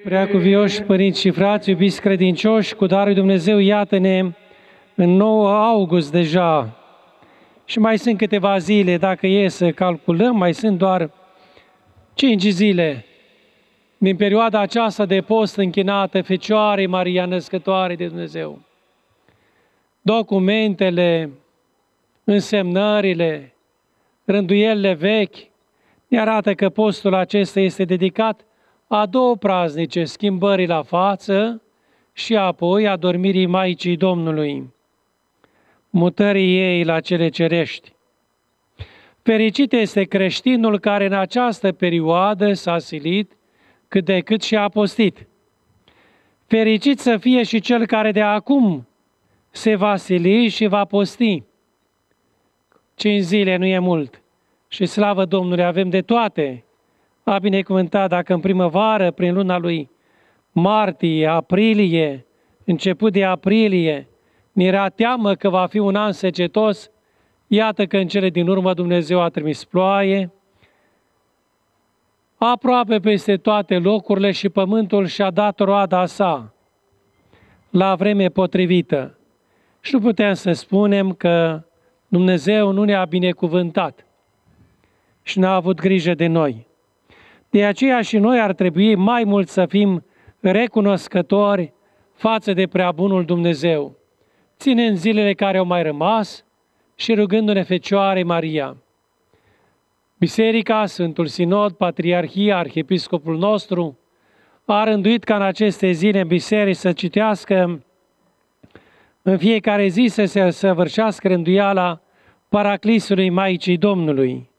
Preacuvioși părinți și frați, iubiți credincioși, cu darul lui Dumnezeu, iată-ne în 9 august deja. Și mai sunt câteva zile, dacă e să calculăm, mai sunt doar 5 zile din perioada aceasta de post închinată Fecioarei Maria Născătoare de Dumnezeu. Documentele, însemnările, rânduielile vechi ne arată că postul acesta este dedicat a 2 praznice, schimbării la față și apoi adormirii Maicii Domnului, mutării ei la cele cerești. Fericit este creștinul care în această perioadă s-a silit cât de cât și a postit. Fericit să fie și cel care de acum se va sili și va posti. 5 zile nu e mult și slavă Domnului, avem de toate. A binecuvântat dacă în primăvară, prin luna lui martie, aprilie, început de aprilie, ne era teamă că va fi un an secetos, iată că în cele din urmă Dumnezeu a trimis ploaie, aproape peste toate locurile și pământul și-a dat roada sa la vreme potrivită. Și nu putem să spunem că Dumnezeu nu ne-a binecuvântat și n-a avut grijă de noi. De aceea și noi ar trebui mai mult să fim recunoscători față de preabunul Dumnezeu, ținând zilele care au mai rămas și rugându-ne Fecioarei Maria. Biserica, Sfântul Sinod, Patriarhia, Arhiepiscopul nostru, a rânduit ca în aceste zile în biserici să citească în fiecare zi să se săvârșească rânduiala Paraclisului Maicii Domnului.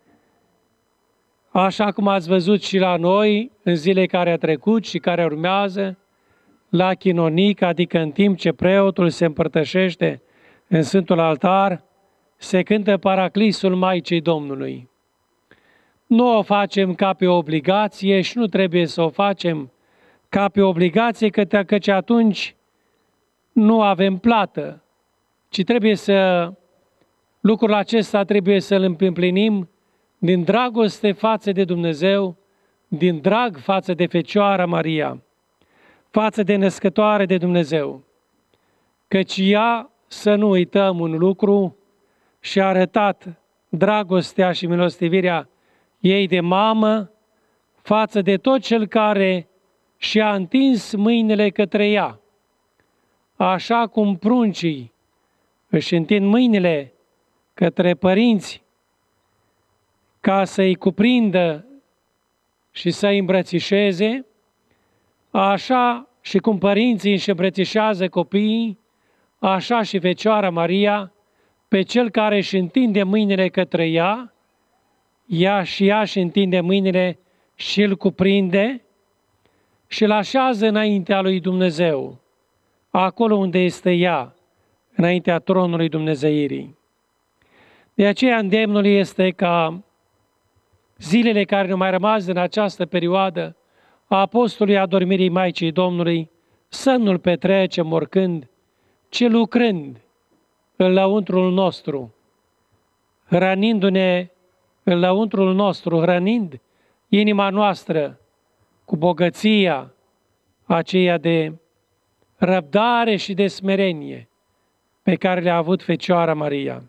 Așa cum ați văzut și la noi, în zile care a trecut și care urmează, la chinonic, adică în timp ce preotul se împărtășește în Sfântul Altar, se cântă Paraclisul Maicii Domnului. Nu o facem ca pe obligație și nu trebuie să o facem ca pe obligație, căci atunci nu avem plată, ci lucrul acesta trebuie să-l împlinim din dragoste față de Dumnezeu, din drag față de Fecioara Maria, față de Născătoare de Dumnezeu. Căci ea, să nu uităm un lucru, și-a arătat dragostea și milostivirea ei de mamă față de tot cel care și-a întins mâinile către ea. Așa cum pruncii își întind mâinile către părinți ca să-i cuprindă și să-i îmbrățișeze, așa și cum părinții își îmbrățișează copiii, așa și Fecioara Maria, pe cel care își întinde mâinile către ea, ea își întinde mâinile și îl cuprinde și îl așează înaintea lui Dumnezeu, acolo unde este ea, înaintea tronului Dumnezeirii. De aceea îndemnul este ca zilele care ne-au mai rămas în această perioadă a apostolului adormirii Maicii Domnului să nu-l petrecem oricând, ci lucrând în lăuntrul nostru, hrănindu-ne în lăuntrul nostru, hrănind inima noastră cu bogăția aceea de răbdare și de smerenie pe care le-a avut Fecioara Maria.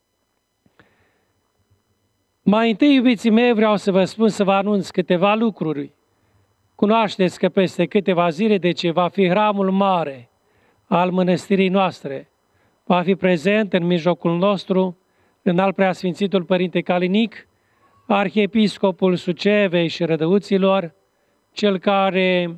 Mai întâi, iubiții mei, vreau să vă spun, să vă anunț câteva lucruri. Cunoașteți că peste câteva zile, deci va fi hramul mare al mănăstirii noastre. Va fi prezent în mijlocul nostru Înalt Preasfințitul Părinte Calinic, Arhiepiscopul Sucevei și Rădăuților, cel care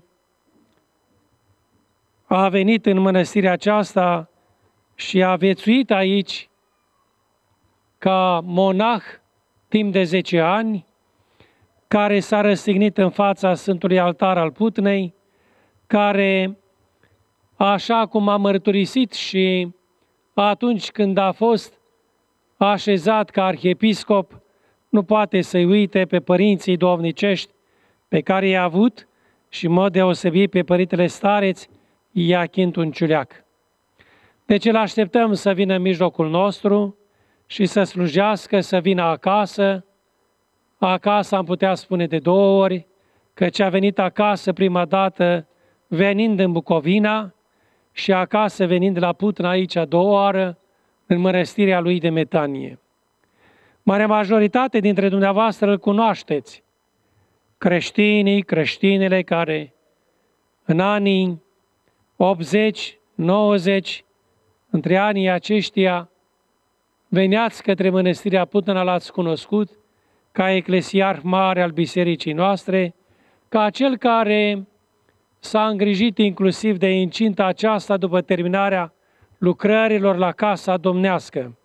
a venit în mănăstirea aceasta și a viețuit aici ca monah timp de 10 ani, care s-a răstignit în fața Sfântului Altar al Putnei, care, așa cum a mărturisit și atunci când a fost așezat ca arhiepiscop, nu poate să-i uite pe părinții duhovnicești pe care i-a avut și, în mod deosebit, pe părintele stareț Iachint Unciuleac. Deci îl așteptăm să vină în mijlocul nostru și să slujească, să vină acasă. Acasă am putea spune de 2 ori, căci a venit acasă prima dată venind în Bucovina și acasă venind la Putna aici a doua oară, în mănăstirea lui de Metanie. Marea majoritate dintre dumneavoastră îl cunoașteți. Creștinii, creștinele care în anii 80, 90, între anii aceștia, veneați către mănăstirea Putna, l-ați cunoscut ca eclesiarh mare al bisericii noastre, ca cel care s-a îngrijit inclusiv de incinta aceasta după terminarea lucrărilor la casa domnească.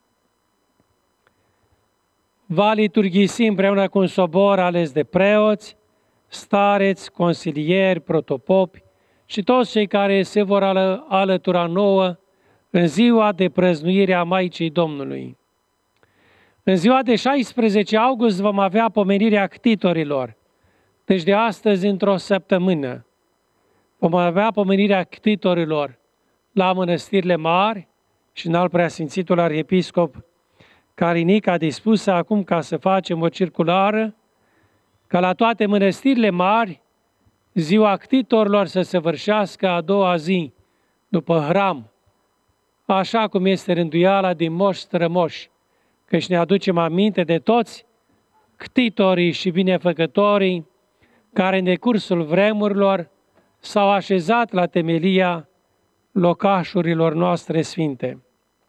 Va liturghisi împreună cu un sobor ales de preoți, stareți, consilieri, protopopi și toți cei care se vor alătura nouă în ziua de prăznuire a Maicii Domnului. În ziua de 16 august vom avea pomenirea ctitorilor, deci de astăzi într-o săptămână. Vom avea pomenirea ctitorilor la mănăstirile mari și în al preasfințitul arhiepiscop Carinic a dispus acum ca să facem o circulară, ca la toate mănăstirile mari, ziua ctitorilor să se săvârșească a doua zi, după hram, așa cum este rânduiala din moși strămoși, căci ne aducem aminte de toți ctitorii și binefăcătorii care în decursul vremurilor s-au așezat la temelia locașurilor noastre sfinte.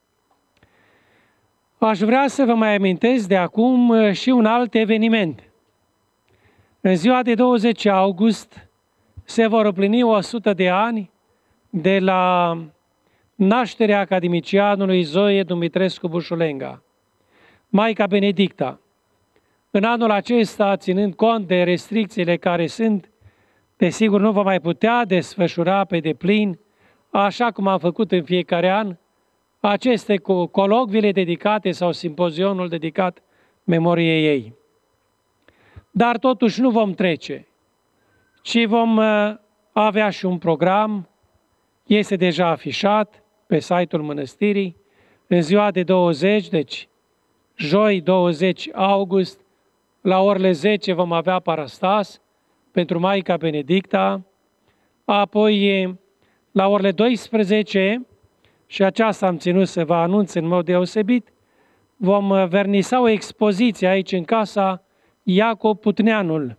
Aș vrea să vă mai amintesc de acum și un alt eveniment. În ziua de 20 august se vor împlini 100 de ani de la nașterea academicianului Zoe Dumitrescu Bușulenga, Maica Benedicta. În anul acesta, ținând cont de restricțiile care sunt, desigur nu va mai putea desfășura pe deplin, așa cum am făcut în fiecare an, aceste colocviile dedicate sau simpozionul dedicat memoriei ei. Dar totuși nu vom trece, ci vom avea și un program, este deja afișat pe site-ul mănăstirii, în ziua de 20, deci joi 20 august, la orele 10 vom avea parastas pentru Maica Benedicta, apoi la orele 12, și aceasta am ținut să vă anunț în mod deosebit, vom vernisa o expoziție aici în casa Iacob Putneanul,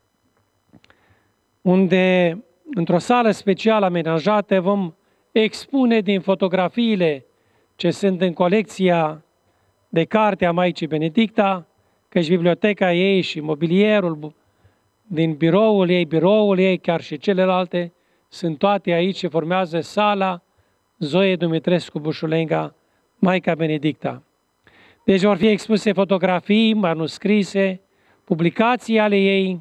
unde, într-o sală specială amenajată, vom expune din fotografiile ce sunt în colecția de carte a Maicii Benedicta, căci biblioteca ei și mobilierul din biroul ei, chiar și celelalte, sunt toate aici și formează sala Zoe Dumitrescu Bușulenga, Maica Benedicta. Deci vor fi expuse fotografii, manuscrise, publicații ale ei,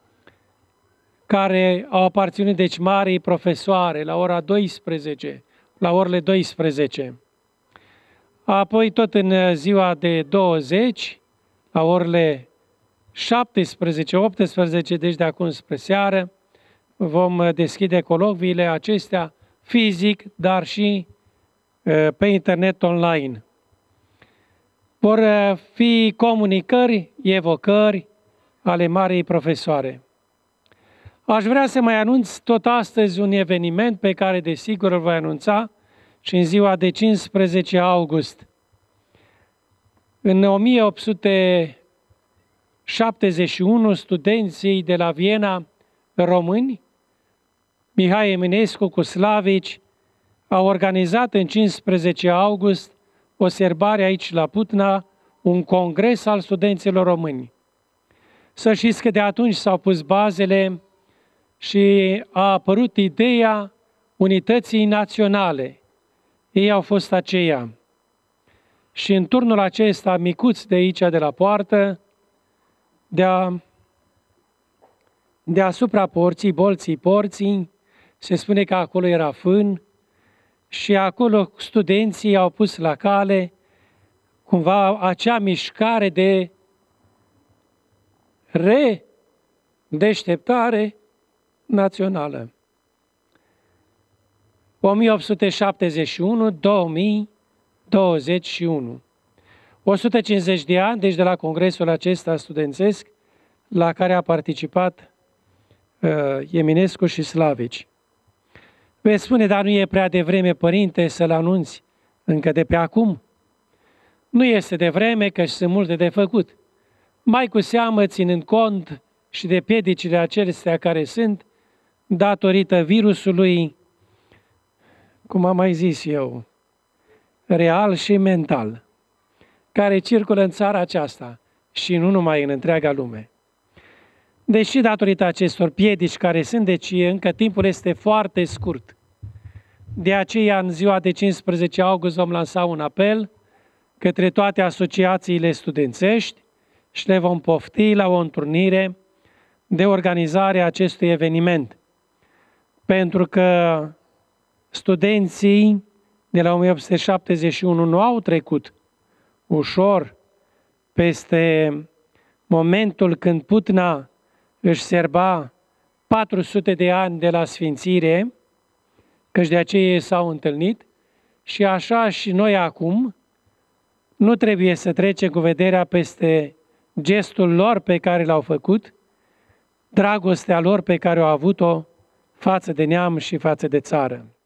care au aparținut deci marii profesoare la ora 12, la orele 12. Apoi tot în ziua de 20, la orele 17-18, deci de acum spre seară, vom deschide colocviile acestea fizic, dar și pe internet online. Vor fi comunicări, evocări ale marii profesoare. Aș vrea să mai anunț tot astăzi un eveniment pe care desigur îl voi anunța și în ziua de 15 august. În 1871, studenții de la Viena români, Mihai Eminescu cu Slavici, au organizat în 15 august o sărbare aici la Putna, un congres al studenților români. Să știți că de atunci s-au pus bazele și a apărut ideea unității naționale. Ei au fost aceia. Și în turnul acesta micuț de aici, de la poartă, deasupra bolții porții, se spune că acolo era fân și acolo studenții au pus la cale cumva acea mișcare de redeșteptare națională. 1871-2021. 150 de ani, deci de la congresul acesta studențesc, la care a participat Eminescu și Slavici. Veți spune, dar nu e prea devreme, părinte, să-l anunți încă de pe acum? Nu este devreme, că sunt multe de făcut. Mai cu seamă, ținând cont și de piedicile acestea care sunt, datorită virusului, cum am mai zis eu, real și mental, care circulă în țara aceasta și nu numai în întreaga lume. Deși datorită acestor piedici care sunt, deci încă timpul este foarte scurt. De aceea, în ziua de 15 august vom lansa un apel către toate asociațiile studențești și le vom pofti la o întrunire de organizare a acestui eveniment. Pentru că studenții de la 1871 nu au trecut ușor peste momentul când Putna își serba 400 de ani de la sfințire, căci de aceea s-au întâlnit, și așa și noi acum nu trebuie să trecem cu vederea peste gestul lor pe care l-au făcut, dragostea lor pe care au avut-o față de neam și față de țară.